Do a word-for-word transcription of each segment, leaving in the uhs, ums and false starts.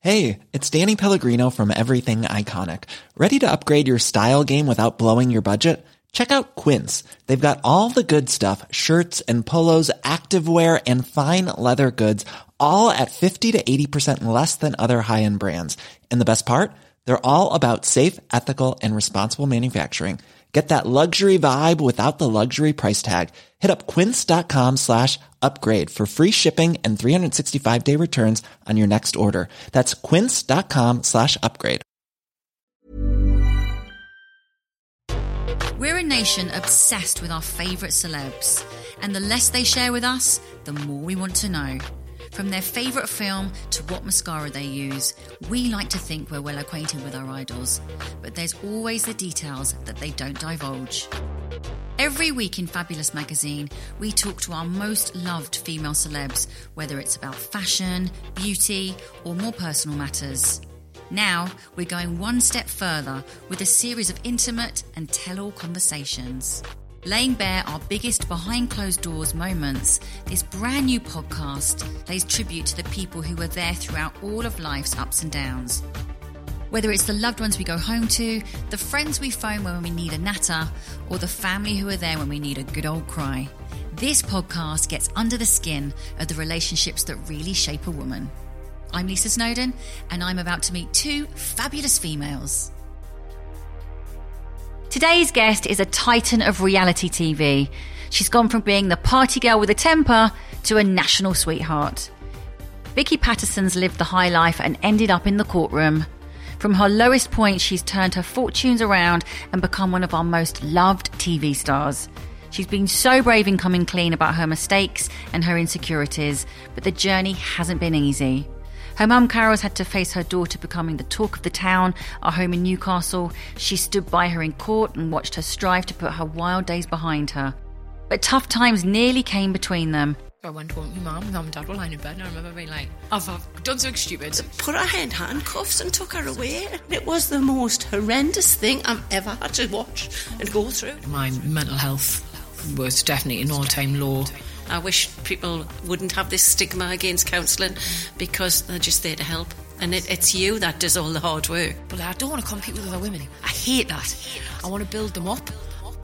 Hey, it's Danny Pellegrino from Everything Iconic. Ready to upgrade your style game without blowing your budget? Check out Quince. They've got all the good stuff, shirts and polos, activewear, and fine leather goods, all at fifty to eighty percent less than other high-end brands. And the best part? They're all about safe, ethical, and responsible manufacturing. Get that luxury vibe without the luxury price tag. Hit up quince.com slash upgrade for free shipping and three sixty-five day returns on your next order. That's quince.com slash upgrade. We're a nation obsessed with our favourite celebs, and the less they share with us, the more we want to know. From their favourite film to what mascara they use, we like to think we're well acquainted with our idols, but there's always the details that they don't divulge. Every week in Fabulous magazine, we talk to our most loved female celebs, whether it's about fashion, beauty, or more personal matters. Now, we're going one step further with a series of intimate and tell-all conversations. Laying bare our biggest behind-closed-doors moments, this brand new podcast lays tribute to the people who were there throughout all of life's ups and downs. Whether it's the loved ones we go home to, the friends we phone when we need a natter, or the family who are there when we need a good old cry, this podcast gets under the skin of the relationships that really shape a woman. I'm Lisa Snowdon, and I'm about to meet two fabulous females. Today's guest is a titan of reality T V. She's gone from being the party girl with a temper to a national sweetheart. Vicky Patterson's lived the high life and ended up in the courtroom. From her lowest point, she's turned her fortunes around and become one of our most loved T V stars. She's been so brave in coming clean about her mistakes and her insecurities, but the journey hasn't been easy. Her mum Carol's had to face her daughter becoming the talk of the town, our home in Newcastle. She stood by her in court and watched her strive to put her wild days behind her. But tough times nearly came between them. I went home with my mum, mum and dad were lying in bed, and I remember being like, I've, I've done something stupid. Put her in handcuffs and took her away. It was the most horrendous thing I've ever had to watch and go through. My mental health was definitely an all-time low. I wish people wouldn't have this stigma against counselling, because they're just there to help. And it, it's you that does all the hard work. But I don't want to compete with other women. I hate that. I want to build them up.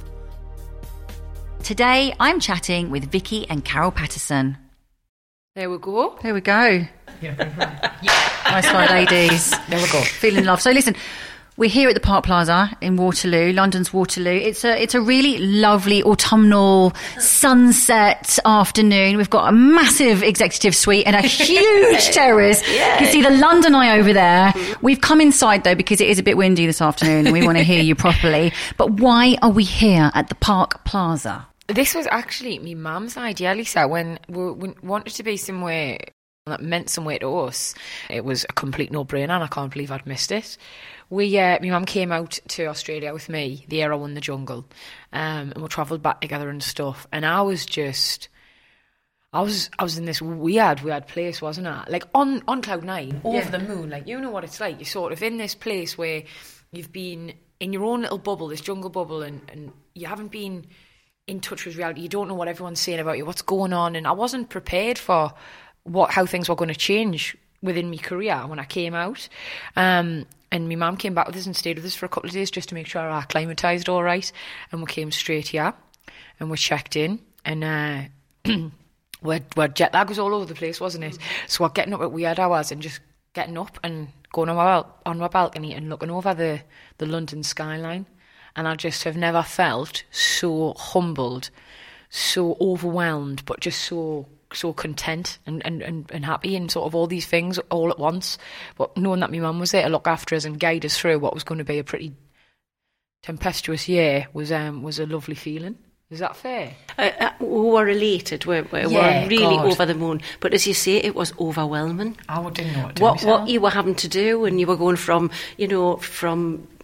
Today, I'm chatting with Vicky and Carol Patterson. There we go. There we go. Yeah. Nice one, ladies. There we go. Feeling love. So listen, we're here at the Park Plaza in Waterloo, London's Waterloo. It's a it's a really lovely autumnal sunset afternoon. We've got a massive executive suite and a huge terrace. Yeah. You can see the London Eye over there. We've come inside though because it is a bit windy this afternoon and we want to hear you properly. But why are we here at the Park Plaza? This was actually my mum's idea, Lisa, when we, we wanted to be somewhere that meant somewhere to us. It was a complete no-brainer and I can't believe I'd missed it. We, uh, my mum came out to Australia with me the year I won the Jungle, um, and we travelled back together and stuff. And I was just, I was, I was in this weird, weird place, wasn't I? Like on, on cloud nine, over Yeah. the moon. Like, you know what it's like. You're sort of in this place where you've been in your own little bubble, this jungle bubble, and, and you haven't been in touch with reality. You don't know what everyone's saying about you, what's going on. And I wasn't prepared for what how things were going to change within my career when I came out. Um, and my mum came back with us and stayed with us for a couple of days just to make sure I acclimatised all right. And we came straight here and we checked in. And uh, we're, we're jet lag was all over the place, wasn't it? So we're getting up at weird hours and just getting up and going on my, on my balcony and looking over the, the London skyline. And I just have never felt so humbled, so overwhelmed, but just so so content and, and, and, and happy and sort of all these things all at once. But knowing that my mum was there to look after us and guide us through what was going to be a pretty tempestuous year was um was a lovely feeling. Is that fair? Uh, uh, we were elated. We, we Yeah, were really God. over the moon. But as you say, it was overwhelming. I didn't know what to do What, myself. what you were having to do, and you were going from, you know, from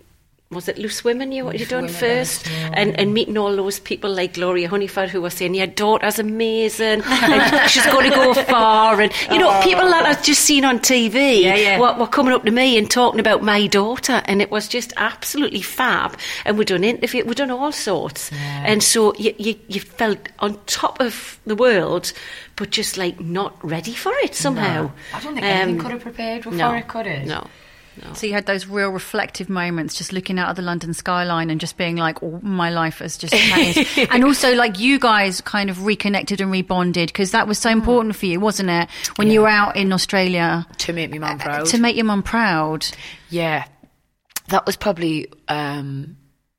was it Loose Women you, you done Women, first? yeah. And and meeting all those people like Gloria Honeyford who were saying, your daughter's amazing, and she's going to go far. And, you know, people that I've just seen on T V Yeah, yeah. Were, were coming up to me and talking about my daughter. And it was just absolutely fab. And we've done interviews, we've done all sorts. Yeah. And so you, you, you felt on top of the world, but just like not ready for it somehow. No. I don't think anything Um, could have prepared before no, it, could it? No. No. So you had those real reflective moments, just looking out at the London skyline and just being like, oh, my life has just changed. And also, like, you guys kind of reconnected and rebonded, because that was so important for you, wasn't it? When Yeah. you were out in Australia. To make me mum proud. To make your mum proud. Yeah, that was probably um,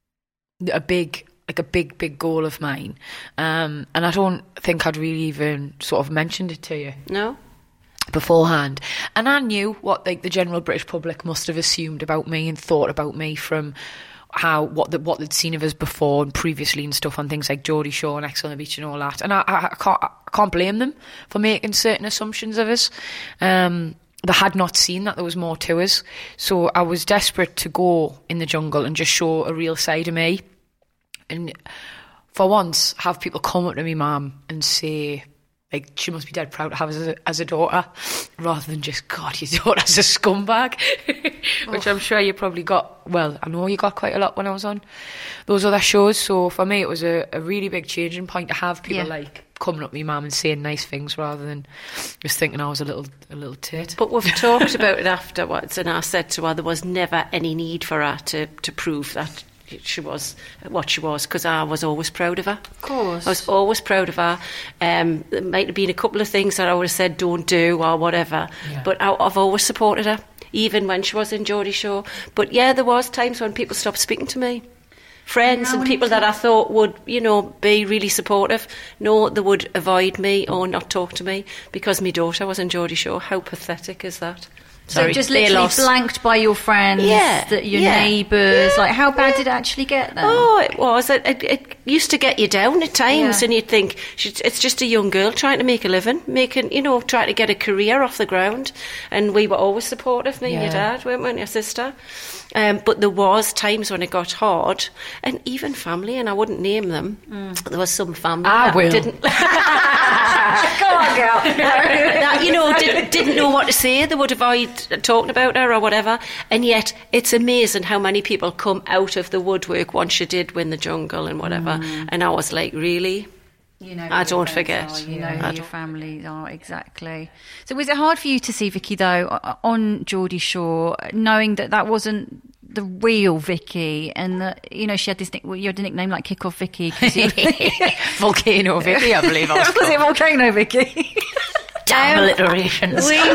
a big, like a big, big goal of mine. Um, and I don't think I'd really even sort of mentioned it to you No? beforehand. And I knew what like the general British public must have assumed about me and thought about me from how what the, what they'd seen of us before and previously and stuff on things like Geordie Shore and Ex on the Beach and all that. And I, I, I can't I can't blame them for making certain assumptions of us. Um, they had not seen that there was more to us. So I was desperate to go in the jungle and just show a real side of me. And for once, have people come up to me, mum, and say, like, she must be dead proud to have us as a, as a daughter, rather than just, God, your daughter's a scumbag, which I'm sure you probably got, well, I know you got quite a lot when I was on those other shows. So for me, it was a, a really big changing point to have people Yeah. like coming up to me, mum, and saying nice things rather than just thinking I was a little a little tit. But we've talked about it afterwards, and I said to her there was never any need for her to, to prove that she was what she was, because I was always proud of her. Of course. I was always proud of her. Um, there might have been a couple of things that I would have said don't do or whatever, Yeah. but I, I've always supported her, even when she was in Geordie Shore. But yeah, there was times when people stopped speaking to me. Friends and people that I thought would, you know, be really supportive. No, they would avoid me or not talk to me because my daughter was in Geordie Shore. How pathetic is that? So Sorry, just they literally lost. blanked by your friends, Yeah, that your yeah, neighbours. yeah, Like, how bad yeah. did it actually get then? Oh, it was. It, it, it used to get you down at times, Yeah. and you'd think she's- it's just a young girl trying to make a living, making, you know, trying to get a career off the ground. And we were always supportive, me and your Yeah. dad, weren't we, and your sister. Um, but there was times when it got hard, and even family, and I wouldn't name them. There was some family I that will. didn't. Go on, girl. that, you know, didn't, didn't know what to say. They would avoid talking about her or whatever. And yet, it's amazing how many people come out of the woodwork once you did win the jungle and whatever. And I was like, really? You know, I who your don't friends forget. are, you Yeah. know I who your don't- families are, exactly. So was it hard for you to see Vicky, though, o- on Geordie Shore, knowing that that wasn't the real Vicky, and that, you know, she had this nick- well, you had a nickname like Kick Off Vicky? Volcano Vicky, I believe I was Was it Volcano Vicky? Damn alliterations. We,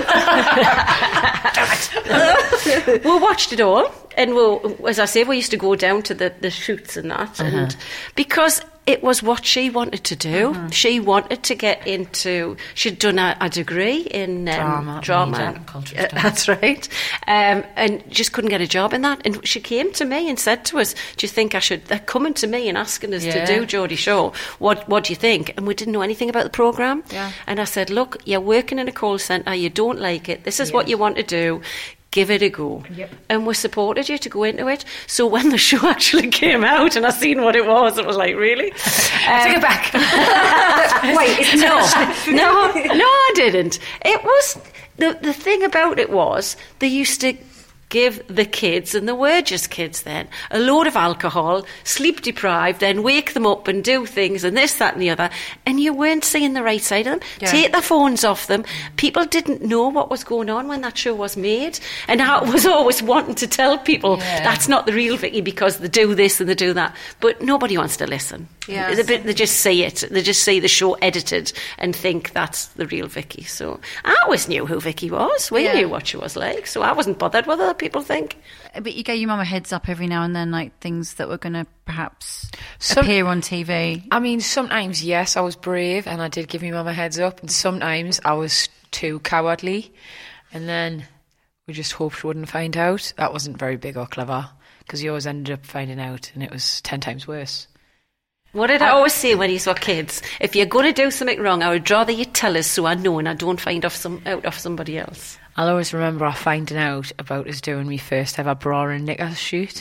we watched it all, and we, as I say, we used to go down to the, the shoots and that, and because it was what she wanted to do. She wanted to get into. She'd done a, a degree in um, Drama, drama. media and cultural Uh, studies. that's right, um, and just couldn't get a job in that. And she came to me and said to us, "Do you think I should?" They're coming to me and asking us Yeah. to do Geordie Shore. What What do you think? And we didn't know anything about the programme. Yeah. And I said, "Look, you're working in a call centre. You don't like it. This is what you want to do. Give it a go." Yep. And we supported you to go into it. So when the show actually came out and I seen what it was, it was like, really? I take it back. Wait, it's No, no, no, I didn't. It was the the thing about it was they used to give the kids, and they were just kids then, a load of alcohol, sleep deprived, then wake them up and do things and this, that and the other, and you weren't seeing the right side of them. Yeah. Take their phones off them. People didn't know what was going on when that show was made, and I was always wanting to tell people Yeah. that's not the real Vicky because they do this and they do that, but nobody wants to listen. Yes. They, they just see it. They just see the show edited and think that's the real Vicky. So I always knew who Vicky was. We Yeah. knew what she was like. So I wasn't bothered with other people think. But you gave your mum a heads up every now and then, like things that were going to perhaps Some- appear on T V. I mean, sometimes, yes, I was brave and I did give my mum a heads up, and sometimes I was too cowardly, and then we just hoped she wouldn't find out. That wasn't very big or clever, because you always ended up finding out, and it was ten times worse. What did I always say when you were kids? If you're going to do something wrong, I would rather you tell us so I know and I don't find off some, out off somebody else. I'll always remember finding out about us doing my first ever bra and knickers shoot.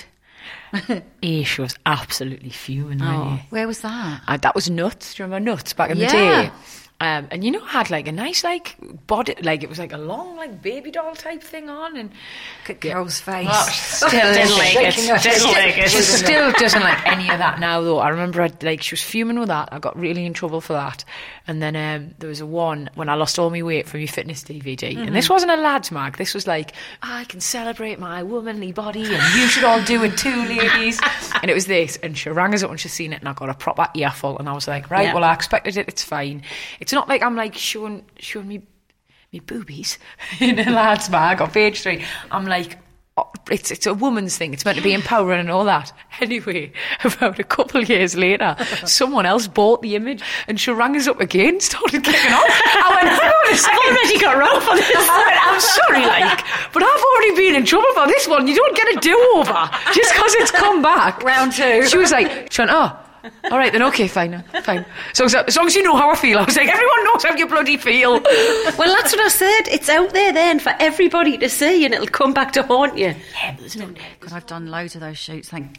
A, she was absolutely fuming. Oh, Really. where was that? Uh, that was Nuts. Do you remember Nuts back in Yeah. the day? Um, and you know, I had like a nice like body, like it was like a long like baby doll type thing on, and Look at Carol's face. oh, she still didn't like it. Still like it. She still doesn't like any of that now, though. I remember I'd, like she was fuming with that. I got really in trouble for that. And then um, there was a one when I lost all my weight from my fitness D V D, mm-hmm. and this wasn't a lads mag. This was like, I can celebrate my womanly body, and you should all do it too, ladies. And it was this, and she rang us up when she'd seen it, and I got a proper earful, and I was like, right, Yeah. well, I expected it. It's fine. It's not like I'm like showing showing me me boobies in a lads mag or page three. I'm like, oh, it's it's a woman's thing. It's meant to be empowering and all that. Anyway, about a couple of years later, someone else bought the image, and she rang us up again, started kicking off. I went, hang on a second. I've already got wrong for this. I went, I'm sorry, like, but I've already been in trouble for this one. You don't get a do-over just because it's come back. Round two. She was like, she went, oh, all right then, okay, fine, fine. So as long as you know how I feel, I was like, everyone knows how you bloody feel. Well, that's what I said. It's out there then for everybody to see, and it'll come back to haunt you. Yeah, but there's no God, I've done loads of those shoots. Thank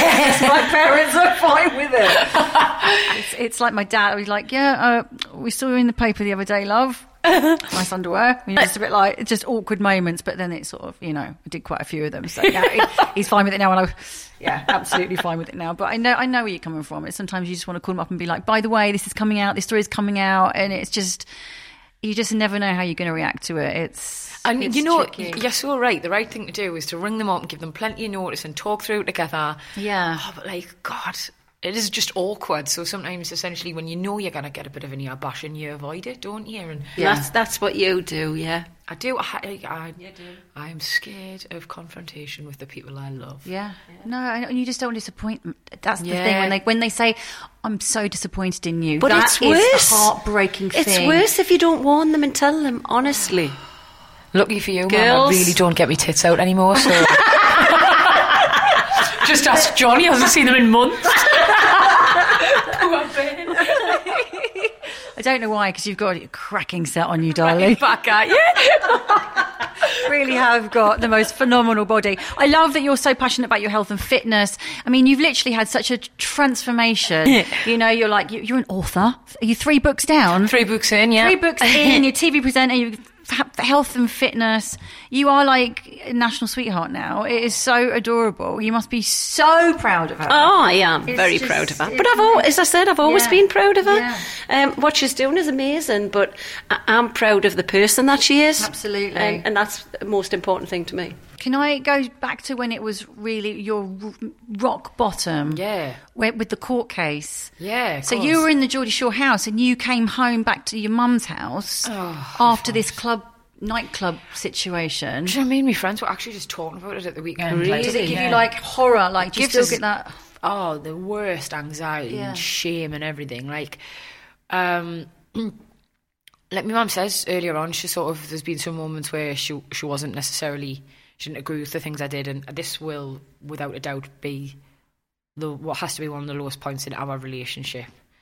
My parents are fine with it. it's, it's like my dad was like, yeah, uh, we saw you in the paper the other day, love. Nice underwear. I mean, just a bit like just awkward moments, but then it's sort of, you know, I did quite a few of them. So yeah, he, he's fine with it now, and I, yeah, absolutely fine with it now. But I know, I know where you're coming from. It's sometimes you just want to call them up and be like, by the way, this is coming out, this story is coming out, and it's just, you just never know how you're going to react to it. It's And it's you know, tricky. you're so right. The right thing to do is to ring them up and give them plenty of notice and talk through it together. Yeah. Oh, but like, God, it is just awkward. So sometimes, essentially, when you know you're going to get a bit of an ear bashing, you avoid it, don't you? And Yeah. That's that's what you do, yeah. I do. I, I, I am scared of confrontation with the people I love. Yeah. No, and you just don't want to disappoint them. That's the Yeah. thing. When they when they say, I'm so disappointed in you, But that it's is worse. the heartbreaking thing. It's worse if you don't warn them and tell them, honestly. Lucky for you, Mum, Girls. I really don't get my tits out anymore. So just ask Johnny. He hasn't seen them in months. Poor Ben. I don't know why, because you've got a cracking set on you, darling. Back at you. Really have got the most phenomenal body. I love that you're so passionate about your health and fitness. I mean, you've literally had such a transformation. You know, you're like, you- you're an author. Are you three books down? Three books in, yeah. Three books in, you're a T V presenter, you have health and fitness. You are like a national sweetheart now. It is so adorable. You must be so proud of her. Oh, I am It's very just- proud of her. it- But I've always, as I said, I've always Yeah. been proud of her. Yeah. Um, what she's doing is amazing, but I- I'm proud of the person that she is. Absolutely. And, and that's the most important thing to me. Can I go back to when it was really your r- rock bottom? Yeah. Where, with the court case. Yeah, of So course. you were in the Geordie Shore house, and you came home back to your mum's house Oh, after this club nightclub situation. Do you know what I mean? My friends were actually just talking about it at the weekend. Really? Like, Does it give yeah. you like horror? Like, do you Gives still us- get that? Oh, the worst anxiety Yeah. and shame and everything. Like, um, like my mum says earlier on, she sort of, there's been some moments where she she wasn't necessarily, she didn't agree with the things I did, and this will, without a doubt, be the what has to be one of the lowest points in our relationship,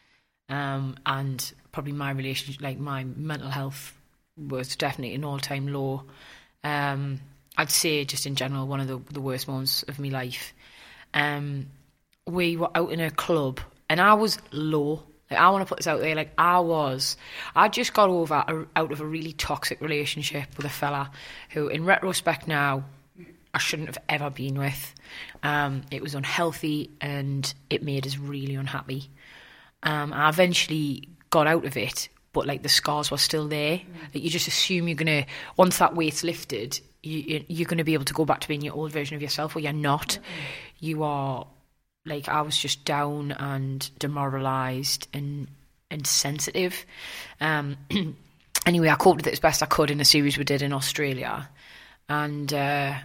um, and probably my relationship, like my mental health was definitely an all-time low. Um, I'd say just in general one of the, the worst moments of my life. Um, we were out in a club and I was low. Like, I want to put this out there. Like, I was, I just got over a, out of a really toxic relationship with a fella who, in retrospect now, I shouldn't have ever been with. Um, it was unhealthy and it made us really unhappy. Um, I eventually got out of it, but like the scars were still there. Like, you just assume you're gonna, once that weight's lifted, you, you're gonna be able to go back to being your old version of yourself, or you're not. Mm-hmm. You are, like, I was just down and demoralised and and sensitive. Um, anyway, I coped with it as best I could in a series we did in Australia, and uh,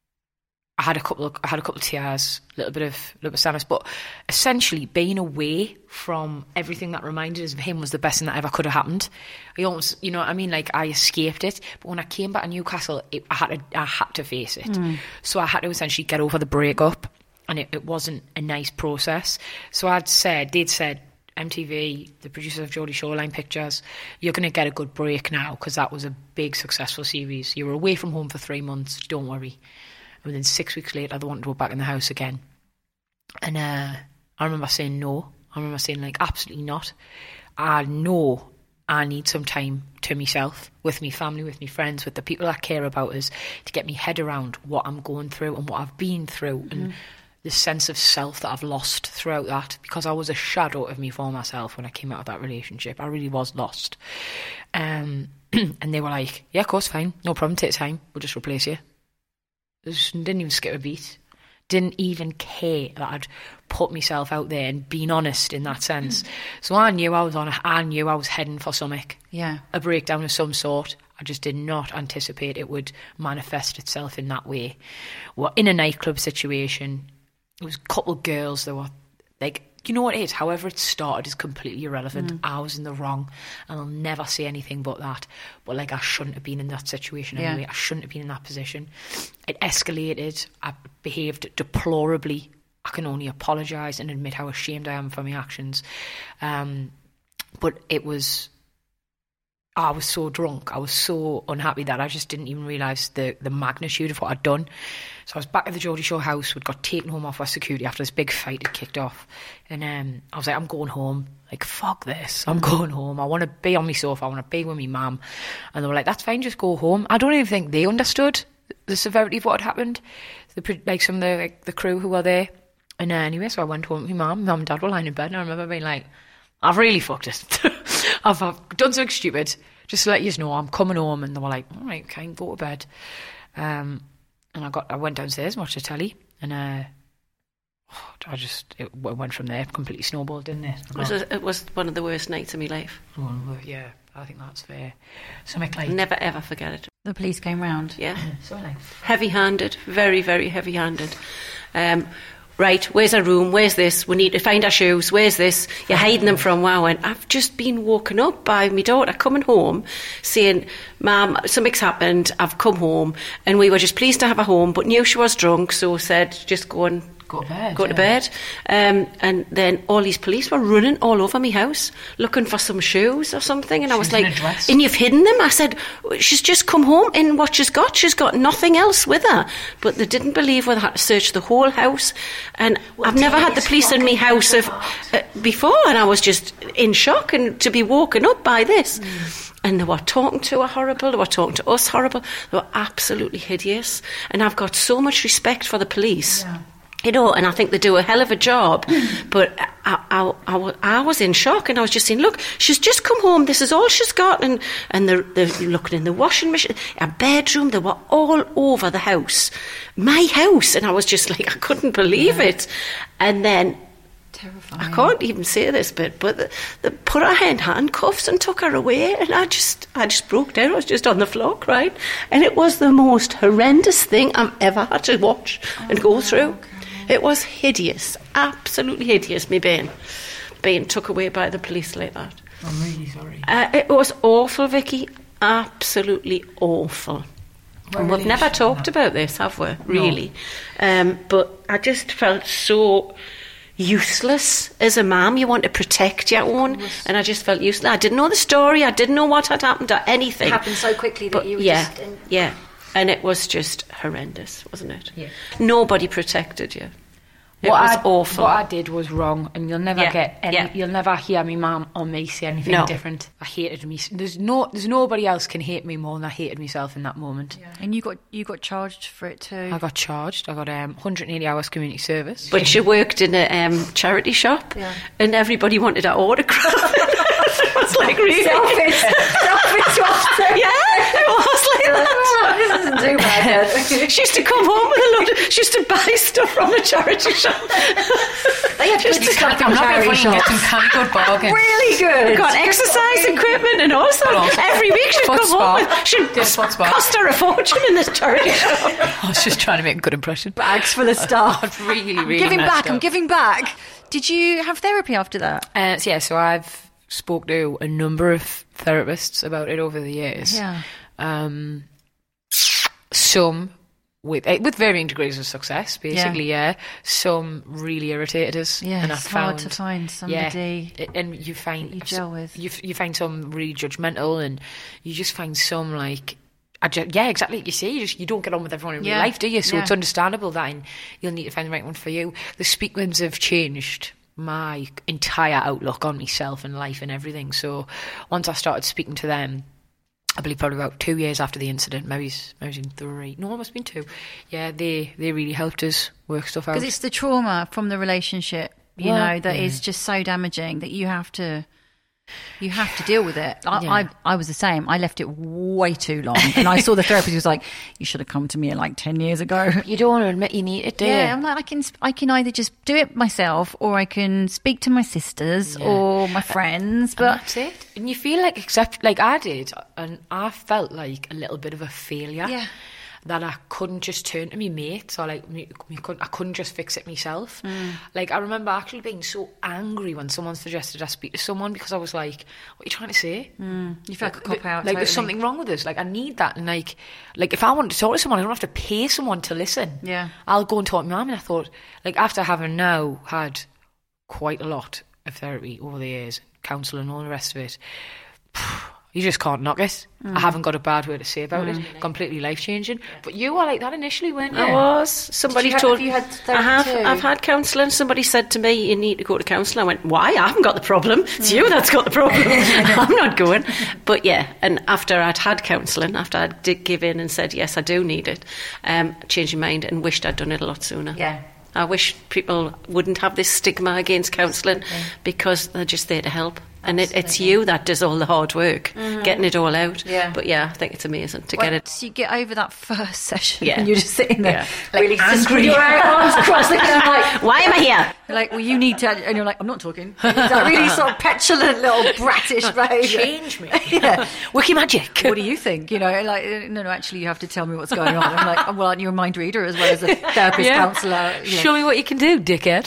I had a couple of I had a couple of tears, a little bit of a little bit of sadness, but essentially being away from everything that reminded us of him was the best thing that ever could have happened. I almost, you know what I mean, like, I escaped it, but when I came back to Newcastle, it, I had to I had to face it. Mm. So I had to essentially get over the breakup, and it, it wasn't a nice process. So I'd said, they'd said, M T V, the producers of Geordie Shoreline Pictures, you're going to get a good break now, because that was a big successful series. You were away from home for three months, don't worry. And then six weeks later, they wanted to go back in the house again. And uh, I remember saying no. I remember saying, like, absolutely not. I know I need some time to myself, with my family, with my friends, with the people that care about us, to get my head around what I'm going through and what I've been through, mm-hmm. and the sense of self that I've lost throughout that, because I was a shadow of me former self when I came out of that relationship. I really was lost. Um, and they were like, yeah, of course, fine, no problem, take time, we'll just replace you. Just didn't even skip a beat. Didn't even care that I'd put myself out there and been honest in that sense. So I knew I was on. A, I knew I was heading for something. Yeah, a breakdown of some sort. I just did not anticipate it would manifest itself in that way. Well, in a nightclub situation, it was a couple of girls that were like, you know what it is? However it started is completely irrelevant. Mm. I was in the wrong, and I'll never say anything but that. But like, I shouldn't have been in that situation anyway. Yeah. I shouldn't have been in that position. It escalated. I behaved deplorably. I can only apologise and admit how ashamed I am for my actions. Um, but it was... I was so drunk, I was so unhappy that I just didn't even realise the, the magnitude of what I'd done. So I was back at the Geordie Shore house. We'd got taken home off our security after this big fight had kicked off. And um, I was like, I'm going home. Like, fuck this. I'm going home. I want to be on my sofa. I want to be with my mum. And they were like, that's fine, just go home. I don't even think they understood the severity of what had happened. The, like some of the, like, the crew who were there. And uh, anyway, so I went home with my mum. Mum and dad were lying in bed. And I remember being like, I've really fucked it. I've, I've done something stupid. Just to let you know, I'm coming home. And they were like, all right, okay, go to bed. Um, and I got, I went downstairs and watched the telly. And uh, I just, it went from there, completely snowballed, didn't it? It was, a, it was one of the worst nights of my life. Oh, yeah, I think that's fair. Something like... Never, ever forget it. The police came round. Yeah. yeah so like... Heavy-handed, very, very heavy-handed. Um... Right, where's our room? Where's this? We need to find our shoes. Where's this? You're hiding them from wow. And I've just been woken up by my daughter coming home saying, Mum, something's happened. I've come home. And we were just pleased to have her home, but knew she was drunk, so said, just go and go to bed. Go yeah. to bed. Um, and then all these police were running all over my house looking for some shoes or something. And she's I was like, in and you've hidden them? I said, she's just come home in what she's got. She's got nothing else with her. But they didn't believe we had to search the whole house. And well, I've never had the police in my house of, uh, before. And I was just in shock and to be woken up by this. Mm. And they were talking to her horrible. They were talking to us horrible. They were absolutely hideous. And I've got so much respect for the police. Yeah. You know, and I think they do a hell of a job. But I, I, I, I was in shock, and I was just saying, look, she's just come home. This is all she's got. And, and they're, they're looking in the washing machine, a bedroom. They were all over the house. My house. And I was just like, I couldn't believe yeah. it. And then... Terrifying. I can't even say this bit, but they, they put her in handcuffs and took her away, and I just, I just broke down. I was just on the floor crying, and it was the most horrendous thing I've ever had to watch oh, and go through. Okay. It was hideous, absolutely hideous. Me being, being took away by the police like that. I'm really sorry. Uh, it was awful, Vicky. Absolutely awful. Well, and we've really never talked that. about this, have we? Really, no. um, but I just felt so useless as a mum. You want to protect your own, and I just felt useless. I didn't know the story. I didn't know what had happened or anything. It happened so quickly that but you were yeah, just in... yeah, and it was just horrendous, wasn't it? Yeah. Nobody protected you. It what was I, awful. What I did was wrong, and you'll never yeah. get any, yeah. you'll never hear me mum or me say anything no. different. I hated me. There's no, there's nobody else can hate me more than I hated myself in that moment. Yeah. And you got you got charged for it too. I got charged. I got um, one hundred eighty hours community service. But she worked in a um, charity shop, yeah. and everybody wanted her autograph. It was like really selfish. Selfish yeah, it was like that. This isn't too bad. She used to come home with a load of, she used to buy stuff from the charity shop. They have just to I'm not going to get some kind of good bargains. Really good. Got exercise equipment and all sorts. Every week she'd come home with, she'd cost her a fortune in this charity shop. I was just trying to make a good impression. Bags full of stuff. I'd really, really I'm giving back. up. I'm giving back. Did you have therapy after that? Uh, so yeah, so I've spoke to a number of therapists about it over the years. Yeah. Um, some with with varying degrees of success, basically. Yeah. yeah. Some really irritated us. Yeah, and it's I found, hard to find somebody. Yeah, and you find you gel with. You you find some really judgmental, and you just find some like I just, yeah, exactly. You see, you, just, you don't get on with everyone in Yeah. real life, do you? So Yeah. it's understandable that you'll need to find the right one for you. The Speakmans have changed my entire outlook on myself and life and everything. So once I started speaking to them, I believe probably about two years after the incident, maybe maybe three. No, it must have been two. Yeah, they they really helped us work stuff out. Because it's the trauma from the relationship, you Well, know, that yeah. is just so damaging that you have to you have to deal with it. I, Yeah. I I was the same. I left it way too long, and I saw the therapist who was like, "You should have come to me like ten years ago." You don't want to admit you need it, do Yeah, you? I'm like, I can I can either just do it myself, or I can speak to my sisters Yeah. or my friends. And But that's it. And you feel like, except like I did, and I felt like a little bit of a failure. Yeah. That I couldn't just turn to me mates or like me, me couldn't, I couldn't just fix it myself. Like I remember actually being so angry when someone suggested I speak to someone because I was like, "What are you trying to say?" you feel like a cop out. Like totally. there's something wrong with this. Like I need that. And like, like if I want to talk to someone, I don't have to pay someone to listen. Yeah. I'll go and talk to my mum. And I thought, like after having now had quite a lot of therapy over the years, counselling and all the rest of it, you just can't knock it. Mm. I haven't got a bad word to say about it. Completely life changing. But you were like that initially, weren't you? I was. Somebody Did you have- told have you had I therapy have. too? I've had counselling. Somebody said to me, "You need to go to counselling." I went, "Why? I haven't got the problem. It's you that's got the problem. I'm not going." But yeah, and after I'd had counselling, after I did give in and said, "Yes, I do need it," um, changed my mind and wished I'd done it a lot sooner. Yeah. I wish people wouldn't have this stigma against counselling because they're just there to help. And it, it's you that does all the hard work, getting it all out. Yeah. But yeah, I think it's amazing to get it. Once you get over that first session, Yeah. and you're just sitting there, Yeah. like, Really angry, angry. your arms crossed, looking at them like, Why am I here? like, well, you need to, and you're like, I'm not talking. That really sort of petulant little bratish behaviour. Change me. Yeah. Wiki magic. What do you think? You know, like, no, no, actually, you have to tell me what's going on. I'm like, oh, well, aren't you a mind reader as well as a therapist, counsellor? You know. Show me what you can do, dickhead.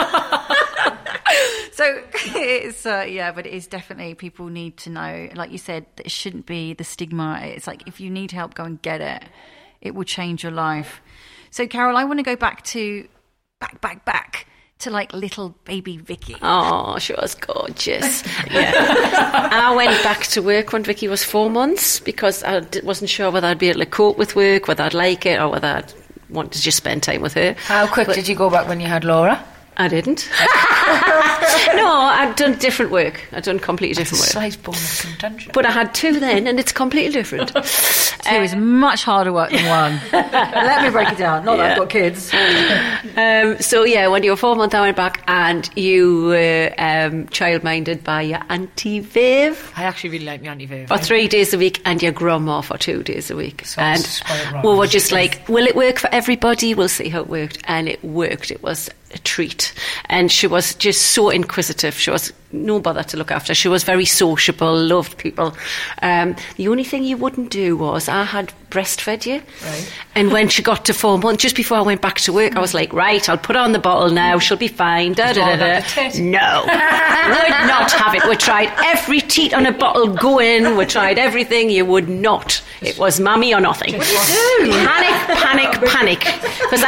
So it's uh, yeah, but it is definitely, people need to know, like you said, that it shouldn't be the stigma. It's like, if you need help, go and get it. It will change your life. So Carol, I want to go back to back, back, back to like little baby Vicky. Oh, she was gorgeous. Yeah. I went back to work when Vicky was four months because I d- wasn't sure whether I'd be able to cope with work, whether I'd like it, or whether I'd want to just spend time with her. How quick But did you go back when you had Laura? I didn't. No, I'd done different work. I'd done completely different work. Slight bone of contention. But I had two then, and it's completely different. Two is much harder work than one. Let me break it down. Not that I've got kids. Um, so yeah, when you were four months, I went back, and you were um, childminded by your Auntie Viv I actually really like my Auntie Viv. for three days a week, and your grandma for two days a week. Sounds and spoiled rotten. we were just like, will it work for everybody? We'll see how it worked. And it worked. It was a treat. And she was just so inquisitive. She was no bother to look after. She was very sociable, loved people. Um, the only thing you wouldn't do was, I had breastfed you. Right. And when she got to four months, just before I went back to work, I was like, right, I'll put her on the bottle now. She'll be fine. Da, da, da, da. No. Would not have it. We tried every teat on a bottle going. We tried everything. You would not. It was mummy or nothing. What do you do? Panic, panic, panic. Because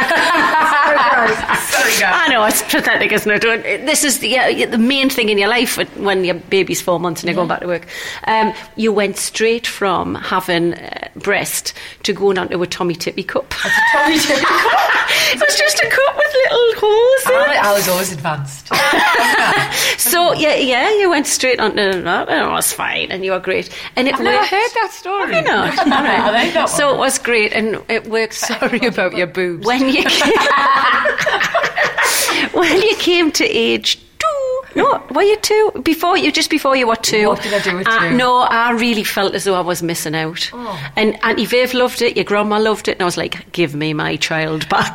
I, I know, it's pathetic, isn't it? This is the, uh, the main thing in your life when your baby's four months and you're going back to work. Um, you went straight from having uh, breast to going on to a Tommy Tippy cup. Tommy Tippy cup? It was just a cup with little holes in it. I, I was always advanced. So yeah, yeah, you went straight on to that, and it was fine, and you were great, and it I've worked. never heard that story. Have you not? All right. I think that So one. it was great, and it worked. Sorry about your boobs. When you when you came to age two, no, were you two? Before you, just before you were two. What did I do with uh, two? No, I really felt as though I was missing out. Oh. And Auntie Viv loved it. Your grandma loved it, and I was like, "Give me my child back."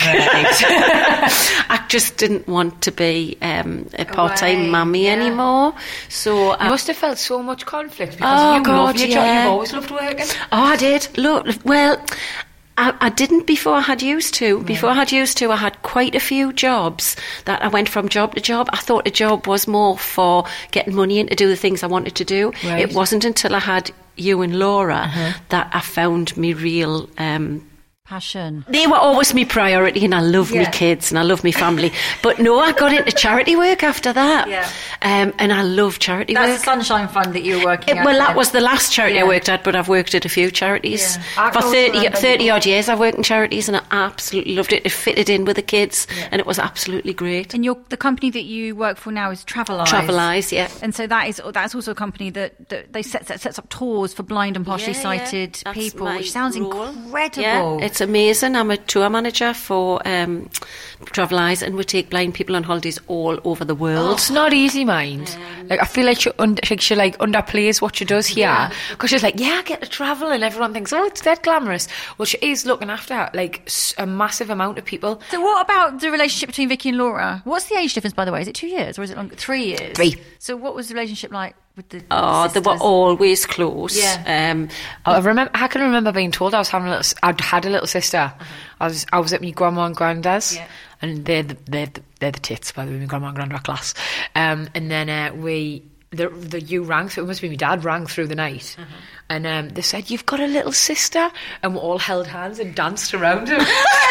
I just didn't want to be um, a part-time Away, mummy yeah. anymore. So You I must have felt so much conflict because Oh, you God, loved your job. yeah. You've always loved working. Oh, I did. Look, well, I, I didn't before I had used to. Before I had used to, I had quite a few jobs that I went from job to job. I thought a job was more for getting money in to do the things I wanted to do. Right. It wasn't until I had you and Laura that I found me real um, passion. They were always my priority, and I love Yeah. my kids and I love my family. But no, I got into charity work after that. Yeah. Um, and I love charity That's work. the Sunshine Fund that you were working Uh, at. well, that then. was the last charity Yeah. I worked at, but I've worked at a few charities. Yeah. I For also thirty, remember thirty you- odd years I've worked in charities, and I absolutely loved it. It fitted in with the kids, and it was absolutely great. And your the company that you work for now is Traveleyes. Traveleyes, yeah. And so that is that's also a company that, that they set, set sets up tours for blind and partially Yeah, yeah. sighted That's people, my which sounds role. incredible. Yeah, it's amazing. I'm a tour manager for um, Traveleyes, and we take blind people on holidays all over the world. It's not easy, mind. Like I feel like she, under, like she like underplays what she does here because she's like, yeah, I get to travel, and everyone thinks, oh, it's that glamorous. Well, she is looking after like s- a massive amount of people. So what about the relationship between Vicky and Laura? What's the age difference, by the way? Is it two years or is it longer? Three years? Three. So what was the relationship like with the Oh, they were sisters? always close. Yeah. Um, I remember. I can remember being told I was having a little. I'd had a little sister. I was. I was at my grandma and granddad's, Yeah. and they're the, they're the, they're the tits, by the way. My grandma and granddad are class. Um, and then uh, we. The the you rang, so it must be my dad rang through the night, and um, they said, "You've got a little sister," and we all held hands and danced around him.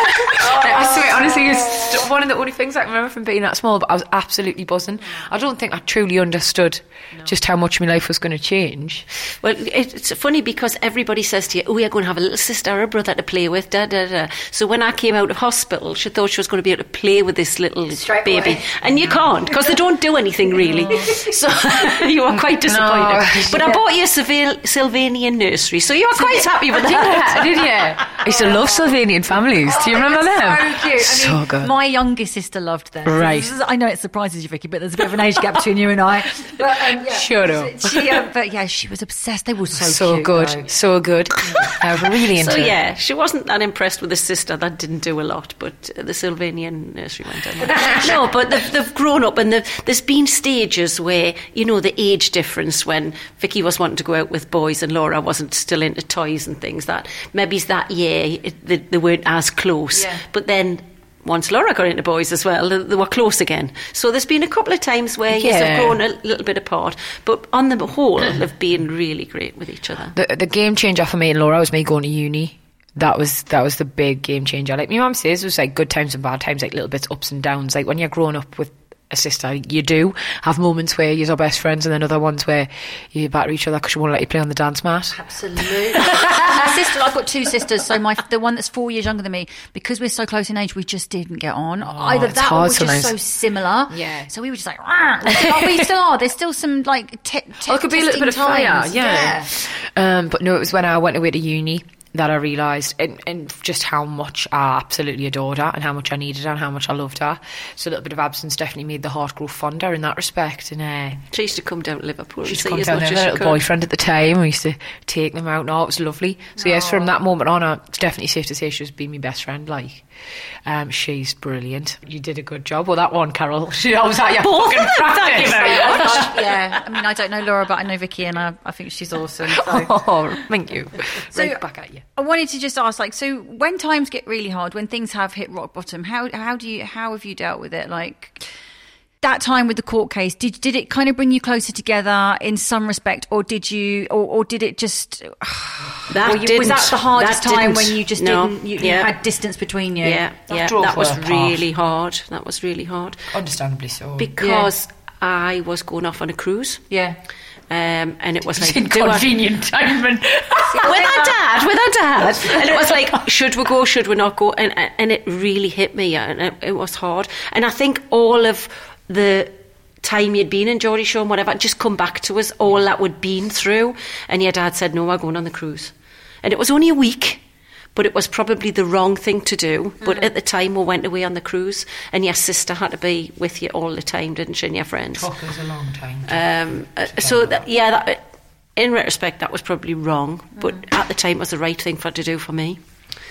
I swear, honestly, it's one of the only things I can remember from being that small. But I was absolutely buzzing. I don't think I truly understood just how much my life was going to change. Well, it- it's funny because everybody says to you, oh, you're going to have a little sister or a brother to play with, da, da, da. So when I came out of hospital, she thought she was going to be able to play with this little Straight baby. away. And you can't, because they don't do anything, really. So you were quite disappointed. No. But I bought you a Sylv- Sylvanian nursery, so you were quite happy with that. Did you? I used to love Sylvanian families. Do you remember them? So cute. I mean, So good. My youngest sister loved them. Right. This is- I know it surprises you, Vicky, but there's a bit of an age gap between you and I. But, um, yeah. Shut up. She, um, but yeah, she was obsessed. They were so, So cute, good. though. So good. I was really into So it. yeah, she wasn't that impressed with the sister. That didn't do a lot, but uh, the Sylvanian nursery went on. No, but they've, they've grown up, and they've- there's been stages where, you know, the age difference when Vicky was wanting to go out with boys and Laura wasn't still into toys and things, that maybe that year it, they, they weren't as close. Yeah. But then once Laura got into boys as well, they, they were close again. So there's been a couple of times where yes, Yeah. they've grown a little bit apart, but on the whole, they've been really great with each other. The, the game changer for me and Laura was me going to uni. That was that was the big game changer. Like my mum says, it was like good times and bad times, like little bits ups and downs. Like when you're growing up with a sister, you do have moments where you're best friends, and then other ones where you batter each other because you won't let you play on the dance mat. Absolutely. My sister, I've got two sisters, so my the one that's four years younger than me, because we're so close in age, we just didn't get on. Either it's that or hard we're just sometimes. so similar. Yeah. So we were just like, "Rah!" Like, we still are. There's still some like te- te- Oh, it could be a little bit of testing fire, times. yeah. Um, but no, it was when I went away to uni that I realised and, and just how much I absolutely adored her and how much I needed her and how much I loved her. So a little bit of absence definitely made the heart grow fonder in that respect. And uh, She used to come down to Liverpool and she'd see come as down much there, as her she little could. boyfriend at the time. We used to take them out. No, it was lovely. So yes, from that moment on, it's definitely safe to say she's been my best friend. Like, um, she's brilliant. You did a good job. Well, that one, Carol. She always had your Both fucking of them, thank you practice. very much. Yeah, I mean, I don't know Laura, but I know Vicky, and I, I think she's awesome. So. Oh, thank you. So- Right back at you. I wanted to just ask, like, so when times get really hard, when things have hit rock bottom, how how do you how have you dealt with it? Like that time with the court case, did did it kind of bring you closer together in some respect, or did you, or, or did it just? That or you, was didn't. that the hardest That time didn't. when you just No. didn't? You, you Yeah. had distance between you. Yeah, yeah, drove that was her apart. really hard. That was really hard Understandably so. because I was going off on a cruise, yeah. um, and it was like do I- Inconvenient timing. with our dad, with our dad, and it was like, should we go, should we not go? And and it really hit me, and it, it was hard. And I think all of the time you'd been in Geordie Shore and whatever just come back to us, all that we'd been through. And your dad said, no, we're going on the cruise. And it was only a week, but it was probably the wrong thing to do. But Mm-hmm. at the time, we went away on the cruise, and your sister had to be with you all the time, didn't she, and your friends? Took us a long time. Um, uh, so, that, yeah, that, in retrospect, that was probably wrong, but at the time, it was the right thing for to do for me.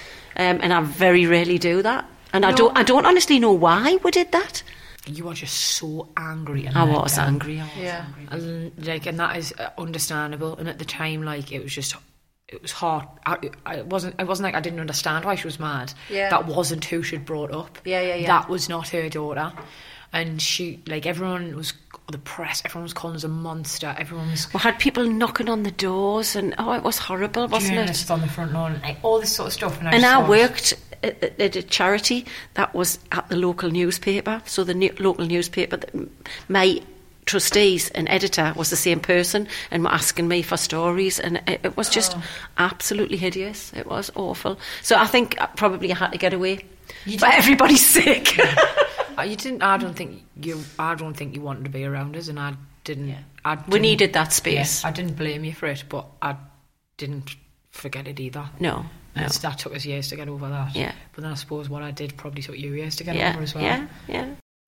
Um, and I very rarely do that. And I don't I don't honestly know why we did that. You were just so angry. And I let was down. angry. I was Yeah. angry. And, like, and that is uh, understandable. And at the time, like, it was just, it was hard. I, I wasn't. It wasn't like I didn't understand why she was mad. Yeah. That wasn't who she'd brought up. Yeah, yeah, yeah. That was not her daughter. and she, like, everyone was, the press, everyone was calling us a monster. Everyone was... We had people knocking on the doors, and oh, it was horrible, wasn't journalists it? on the front lawn, like, all this sort of stuff. And I, And just I thought, worked at, at a charity that was at the local newspaper. So the new, local newspaper, that my trustees and editor was the same person, and were asking me for stories, and it, it was just Oh. absolutely hideous. It was awful. So I think probably I had to get away. You But did- everybody's sick. Uh, You didn't. I don't think you. I don't think you wanted to be around us, and I didn't. I We didn't- needed that yeah, space. I didn't blame you for it, but I didn't forget it either. No, no. And it's, that took us years to get over that. Yeah. But then I suppose what I did probably took you years to get Yeah, over as well. yeah, yeah.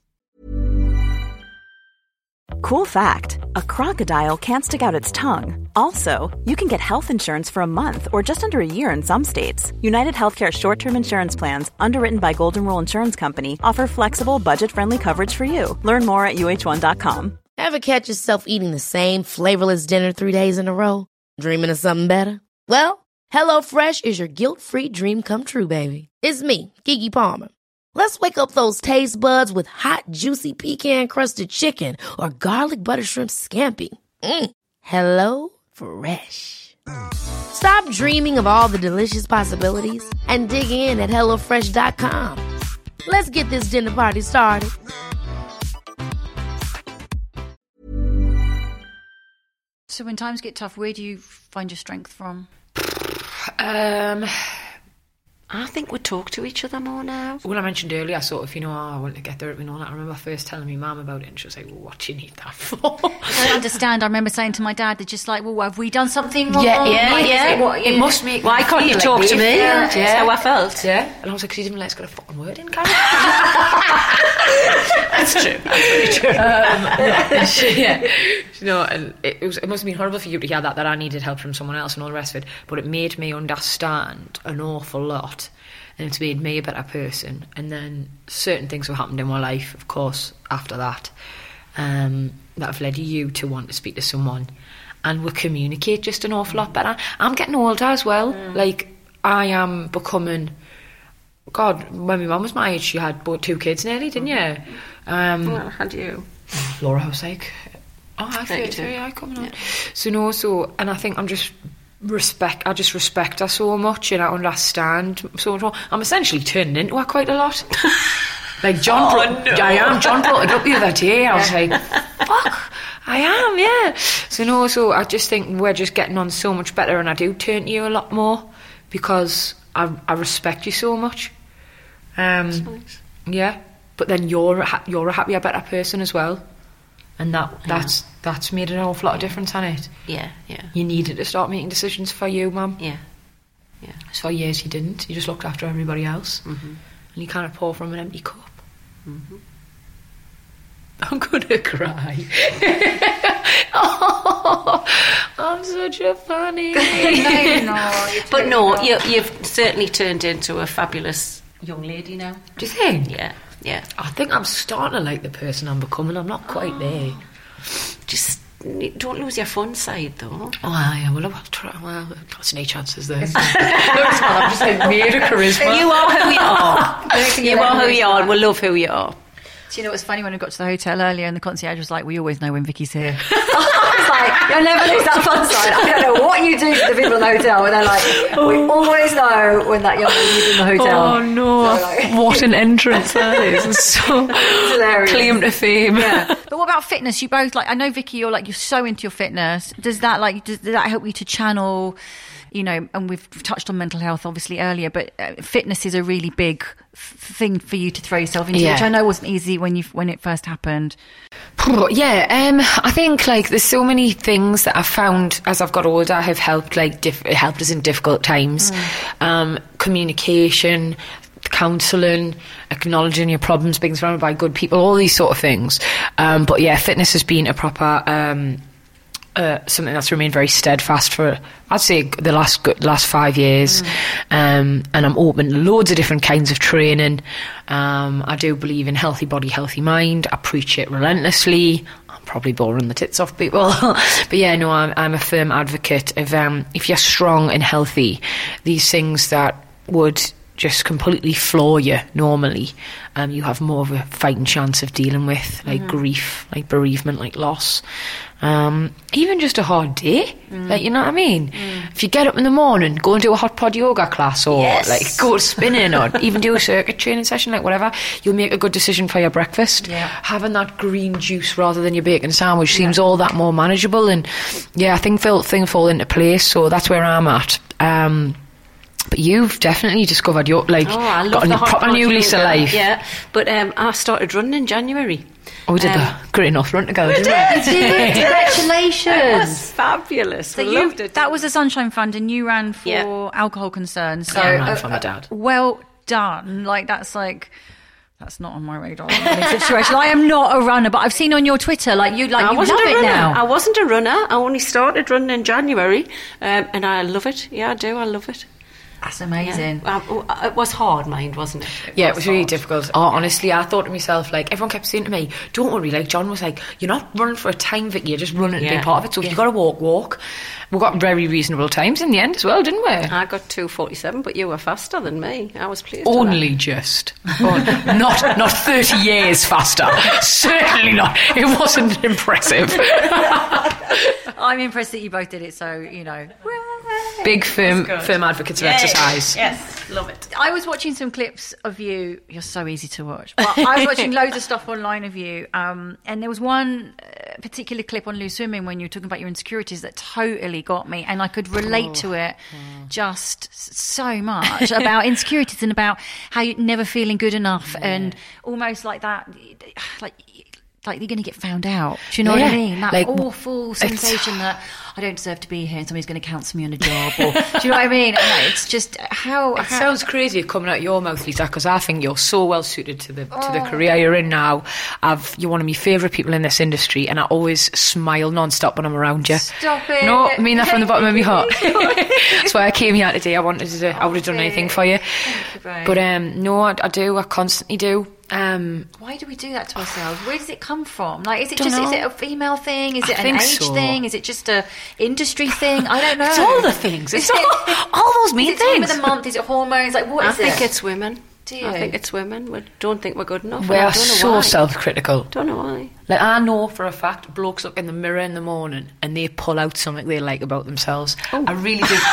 Cool fact, a crocodile can't stick out its tongue. Also, you can get health insurance for a month or just under a year in some states. United Healthcare short-term insurance plans, underwritten by Golden Rule Insurance Company, offer flexible, budget-friendly coverage for you. Learn more at U H one dot com. Ever catch yourself eating the same flavorless dinner three days in a row? Dreaming of something better? Well, HelloFresh is your guilt-free dream come true, baby. It's me, Keke Palmer. Let's wake up those taste buds with hot, juicy pecan-crusted chicken or garlic butter shrimp scampi. Mm. Hello Fresh. Stop dreaming of all the delicious possibilities and dig in at hello fresh dot com. Let's get this dinner party started. So when times get tough, where do you find your strength from? Um. I think we talk to each other more now. Well, I mentioned earlier, sort of, you know, oh, I want to get there, you know, and I remember first telling my mum about it, and she was like, well, what do you need that for? I don't understand. I remember saying to my dad, they're just like, well, have we done something wrong? Yeah, Yeah, Like, yeah. It, what, it must make Why me can't you feel talk like to we me? feel, That's how I felt. Yeah. And I was like, because he didn't let us get a fucking word in, Karen. That's true. That's very true. Um, yeah. You know, and it, was, it must have been horrible for you to hear that, that I needed help from someone else and all the rest of it, but it made me understand an awful lot, and it's made me a better person. And then certain things have happened in my life, of course, after that, um, that have led you to want to speak to someone, and we communicate just an awful lot better. I'm getting older as well. Mm. Like, I am becoming... God, when my mum was my age, she had both two kids nearly, didn't you? Um, Well, had you? Laura was like, oh, I thirty-three, I coming on. So no, so, and I think I'm just respect, I just respect her so much, and I understand so much more. I'm essentially turning into her quite a lot. Like John, Oh, brought, no. I am. John brought it up the other day. I was like, fuck, I am, yeah. So no, so I just think we're just getting on so much better, and I do turn to you a lot more because I, I respect you so much. Um, Nice. yeah, but then you're a, ha- you're a happier, better person as well, and that that's that's made an awful lot of difference on it. Yeah, yeah, You needed to start making decisions for you, Mum. yeah, yeah. So for years you didn't. You just looked after everybody else, Mm-hmm. and you kind of pour from an empty cup. Mm-hmm. I'm gonna cry. Oh, I'm such a funny. No, no. But no, you, you've certainly turned into a fabulous young lady now. Do you think? Yeah, yeah. I think I'm starting to like the person I'm becoming. I'm not quite there. Just don't lose your fun side, though. Oh, yeah, well, I'll try. Well, that's any chances there. I'm just like made of charisma. You are who you are. You are who you are, and we love who you are. Do you know what's funny? When I got to the hotel earlier, and the concierge was like, "We always know when Vicky's here." I was like, "You'll never lose that fun side." I don't know what you do to the people in the hotel, and they're like, "We always know when that young lady's in the hotel." Oh no! So, like- What an entrance that is! It's so hilarious. claim to fame. Yeah. But what about fitness? You both like. I know Vicky, you're like you're so into your fitness. Does that like does, does that help you to channel? You know, and we've touched on mental health obviously earlier, but uh, fitness is a really big f- thing for you to throw yourself into, Yeah. which I know wasn't easy when you when it first happened. Yeah, um, I think like there's so many things that I've found as I've got older have helped, like diff- helped us in difficult times. Mm. Um, communication, counselling, acknowledging your problems, being surrounded by good people, all these sort of things. Um, but yeah, fitness has been a proper. Um, Uh, something that's remained very steadfast for, I'd say, the last last five years. Mm. Um, and I'm open to loads of different kinds of training. Um, I do believe in healthy body, healthy mind. I preach it relentlessly. I'm probably boring the tits off people. But yeah, no, I'm, I'm a firm advocate of um, if you're strong and healthy, these things that would just completely floor you normally, um, you have more of a fighting chance of dealing with like mm-hmm. grief, like bereavement, like loss. Um, even just a hard day, mm. like, you know what I mean? Mm. If you get up in the morning, go and do a hot pod yoga class, or yes. like go spinning, or even do a circuit training session, like whatever, you'll make a good decision for your breakfast. Yeah. Having that green juice rather than your bacon sandwich seems yeah. all that more manageable, and yeah, I think things fall into place. So that's where I'm at. Um, But you've definitely discovered your like oh, I love got a the new, proper new lease of life. Yeah, but um, I started running in January. Oh, we did um, that. Great enough run to go, we didn't did. we? did. Congratulations. It was fabulous. So I you, loved it. that was the Sunshine Fund, and you ran for yeah. alcohol concerns. So yeah, I ran uh, for my dad. Well done. Like that's like. That's not on my radar situation. I am not a runner, but I've seen on your Twitter, like you, like I you wasn't love a it runner. now. I wasn't a runner. I only started running in January, um, and I love it. Yeah, I do. I love it. That's amazing. Yeah. Uh, it was hard, mind, wasn't it? it yeah, was it was really hard. difficult. Oh, honestly, I thought to myself, like, everyone kept saying to me, don't worry, like, John was like, you're not running for a time, Vicky, you're just running yeah. to be part of it, so if yeah. you've got to walk, walk. We got very reasonable times in the end as well, didn't we? I got two forty-seven, but you were faster than me. I was pleased. Only just. Oh, not not thirty years faster. Certainly not. It wasn't impressive. I'm impressed that you both did it, so, you know. Big firm, firm advocates of Yay. exercise. Yes, love it. I was watching some clips of you. You're so easy to watch. But I was watching loads of stuff online of you, um, and there was one uh, particular clip on Loose Women when you were talking about your insecurities that totally got me, and I could relate oh. to it oh. just so much about insecurities and about how you're never feeling good enough, yeah. and almost like that, like. Like you're going to get found out. Do you know yeah. what I mean? That like, awful sensation that I don't deserve to be here and somebody's going to cancel me on a job. Or, do you know what I mean? And it's just how... It how, sounds crazy coming out of your mouth, Lisa, because I think you're so well suited to the oh. to the career you're in now. I've, you're one of my favourite people in this industry, and I always smile non-stop when I'm around you. Stop it. No, I mean that from the bottom of my heart. That's why I came here today. I wanted to... I would have done anything for you. Thank you, babe. But um, no, I, I do. I constantly do. Um, Why do we do that to ourselves? Where does it come from? Like, is it Don't just know. is it a female thing? Is it I an age so. thing? Is it just a industry thing? I don't know. It's all the things. It's Is all, it- all those mean Is it time things. of the month? Is it hormones? Like, what I is think it? it's women. Do you? I think it's women. We don't think we're good enough. We and I are don't know so why. self-critical. Don't know why. Like, I know for a fact blokes look in the mirror in the morning and they pull out something they like about themselves. Oh. I really do.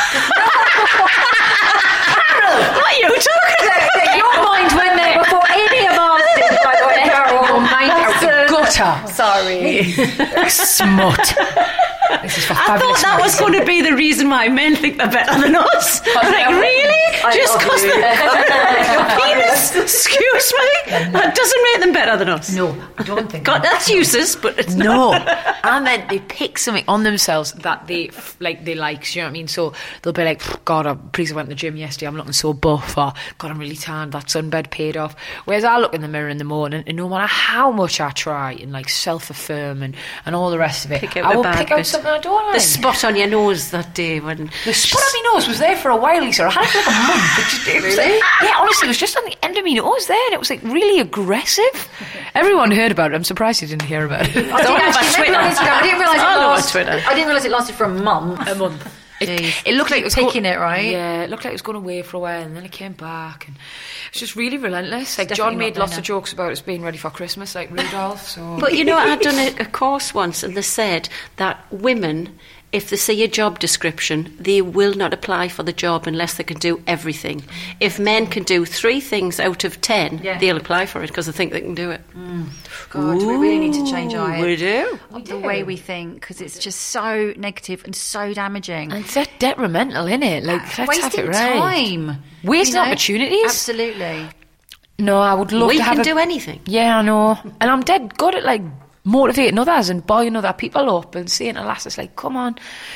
What are you talking about? Your mind went there before any of ours did, by the way, Carol. Your mind out the gutter. Sorry. Smut. This is for I thought that was going to be the reason why men think they're better than us. Like, really? I Just love because you. they're penis? Excuse me? That doesn't make them better than us. No, I don't think God, that's useless, but it's No, not. and then they pick something on themselves that they like. They like, you know what I mean. So they'll be like, "God, I'm pleased I went to the gym yesterday. I'm looking so buff." Or, "God, I'm really tanned. That sunbed paid off." Whereas I look in the mirror in the morning, and no matter how much I try and like self-affirm and, and all the rest of it, Pick out I the will bad pick out bit. something I don't like. The spot on your nose that day when The spot on my nose was there for a while, Lisa. I had it for like a month. It just, it was like, yeah, honestly, it was just on the end of my nose there, and it was like really aggressive. Everyone heard about it. I'm surprised you didn't hear about it. I didn't actually remember on Instagram. I didn't realise it All over lasted. Twitter. I didn't realise it lasted for a month. A month. It, Jeez. it looked like it was Picking go- it, right? Yeah, it looked like it was going away for a while, and then it came back, and it was just really relentless. Like, definitely John not made there lots now. of jokes about us being ready for Christmas, like Rudolph. So, But you know, I'd done a, a course once, and they said that women, if they see a job description, they will not apply for the job unless they can do everything. If men can do three things out of ten, Yeah. they'll apply for it because they think they can do it. God, we really need to change our We do. the way we think, because it's just so negative and so damaging. and it's that detrimental, innit? Like, let's have Wasting it right. time. Wasting You know? opportunities. Absolutely. No, I would love We to have can a- do anything. Yeah, I know. And I'm dead good at, like, motivating others and buoying other people up and saying to lasses, like, come on,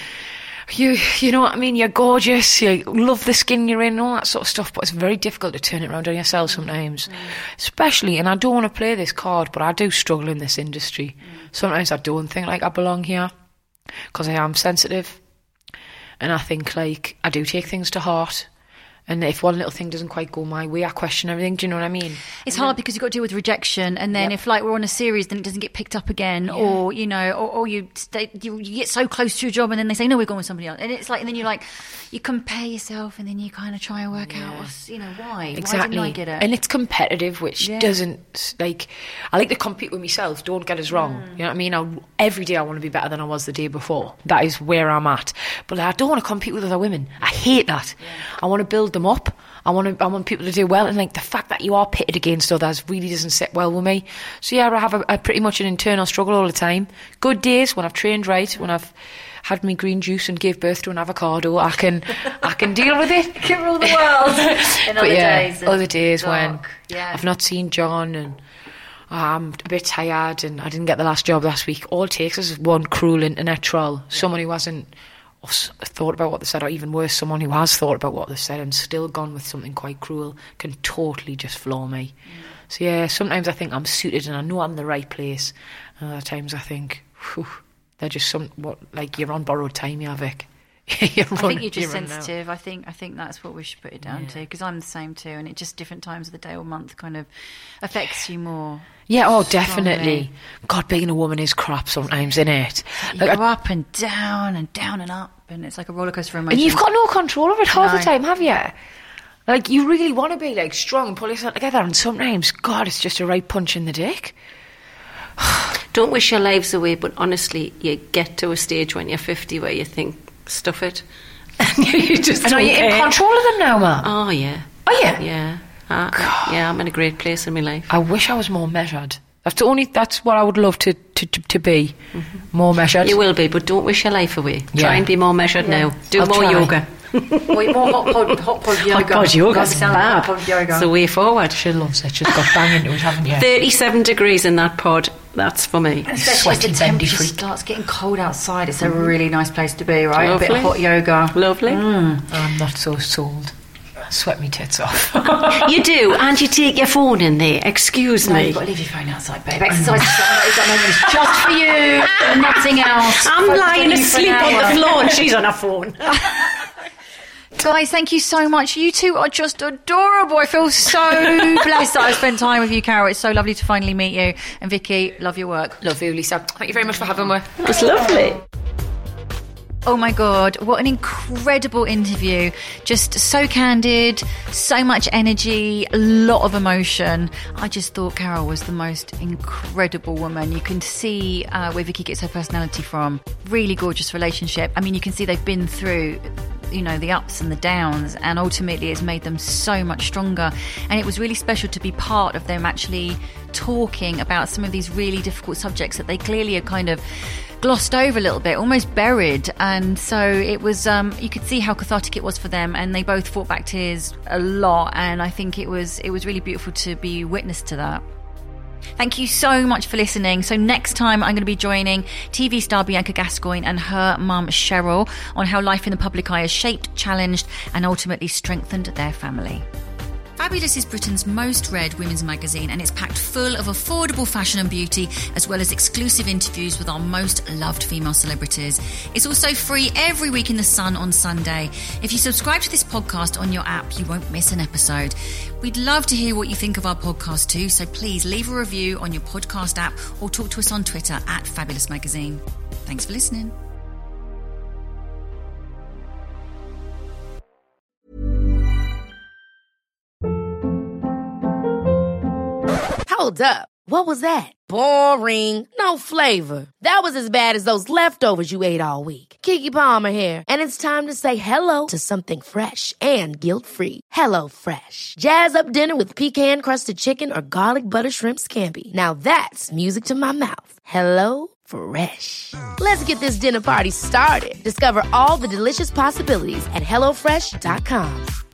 you you know what I mean, you're gorgeous, you love the skin you're in, all that sort of stuff, but it's very difficult to turn it around on yourself sometimes. Mm. Especially, and I don't want to play this card, but I do struggle in this industry. Mm. Sometimes I don't think like I belong here, because I am sensitive. And I think, like, I do take things to heart. And if one little thing doesn't quite go my way, I question everything. Do you know what I mean? It's hard because you've got to deal with rejection, and then Yep. if like we're on a series, then it doesn't get picked up again, Yeah. or you know, or, or you, stay, you you get so close to your job, and then they say no, we're going with somebody else, and it's like, and then you like, you compare yourself, and then you kind of try and work out what's, you know, why, Exactly. why didn't I get it? And it's competitive, which Yeah. doesn't, like, I like to compete with myself, don't get us wrong. You know what I mean? I, every day I want to be better than I was the day before. That is where I'm at. But like, I don't want to compete with other women. I hate that. I want to build them up. I want to, I want people to do well. And like the fact that you are pitted against others really doesn't sit well with me. So yeah, I have a, a pretty much an internal struggle all the time. Good days when I've trained right, when I've had me green juice and gave birth to an avocado, I can I can deal with it. Can rule the world. In But other yeah, days, other days when dark. Yeah. I've not seen John and I'm a bit tired and I didn't get the last job last week. All it takes is one cruel internet troll, someone who hasn't thought about what they said, or even worse, someone who has thought about what they said and still gone with something quite cruel, can totally just floor me. Mm. So yeah, sometimes I think I'm suited and I know I'm in the right place, and other times I think, whew, they're just some what like you're on borrowed time, yeah, Vic. you're I run, think you're just you're running out. sensitive. I think I think that's what we should put it down Yeah. to, because I'm the same too, and it just different times of the day or month kind of affects you more. Yeah, oh, strongly. definitely. God, being a woman is crap sometimes, isn't it? You Like, go I- up and down and down and up, and it's like a roller coaster of and emotions. you've got no control over it half No. the time, have you? Like, you really want to be, like, strong and pull yourself together, and sometimes, God, it's just a right punch in the dick. Don't wish your lives away, but honestly, you get to a stage when you're fifty where you think, stuff it. And you just And don't are you in care. control of them now, Ma? Oh, yeah. Are you? Yeah. Uh, yeah, I'm in a great place in my life. I wish I was more measured. That's the only. That's what I would love to to, to, to be. Mm-hmm. More measured. You will be, but don't wish your life away. Yeah. Try and be more measured Yeah. now. Do I'll more try. yoga. Wait, more hot pod, hot pod yoga. Hot pod yoga. Doesn't sound like hot pod yoga. It's the way forward. She loves it. She's got bang into it, haven't you? thirty-seven degrees in that pod. That's for me. Especially as the Sweaty bendy temperature freak. starts getting cold outside, it's a really nice place to be, right? A bit of Lovely. hot yoga. Lovely. I'm not so sold. Sweat me tits off. You do, and you take your phone in there. Excuse No, me. you've got to leave your phone outside, babe. Exercise is that moment is just for you, and nothing else. I'm Focus lying on you for an asleep on hour. the floor and she's on her phone. Guys, thank you so much. You two are just adorable. I feel so blessed that I spent time with you, Carol. It's so lovely to finally meet you. And Vicky, love your work. Love you, Lisa. Thank you very much for having me. It was lovely. Oh my God, what an incredible interview. Just so candid, so much energy, a lot of emotion. I just thought Carol was the most incredible woman. You can see uh, where Vicky gets her personality from. Really gorgeous relationship. I mean, you can see they've been through, you know, the ups and the downs, and ultimately it's made them so much stronger. And it was really special to be part of them actually talking about some of these really difficult subjects that they clearly are kind of glossed over a little bit, almost buried. And so it was, um, you could see how cathartic it was for them, and they both fought back tears a lot. And I think it was it was really beautiful to be witness to that. Thank you so much for listening. So next time I'm going to be joining T V star Bianca Gascoigne and her mum Cheryl on how life in the public eye has shaped, challenged and ultimately strengthened their family. Fabulous is Britain's most read women's magazine, and it's packed full of affordable fashion and beauty, as well as exclusive interviews with our most loved female celebrities. It's also free every week in The Sun on Sunday. If you subscribe to this podcast on your app, you won't miss an episode. We'd love to hear what you think of our podcast too, so please leave a review on your podcast app or talk to us on Twitter at Fabulous Magazine. Thanks for listening. Hold up. What was that? Boring. No flavor. That was as bad as those leftovers you ate all week. Keke Palmer here. And it's time to say hello to something fresh and guilt-free. Hello Fresh. Jazz up dinner with pecan-crusted chicken or garlic butter shrimp scampi. Now that's music to my mouth. Hello Fresh. Let's get this dinner party started. Discover all the delicious possibilities at hello fresh dot com.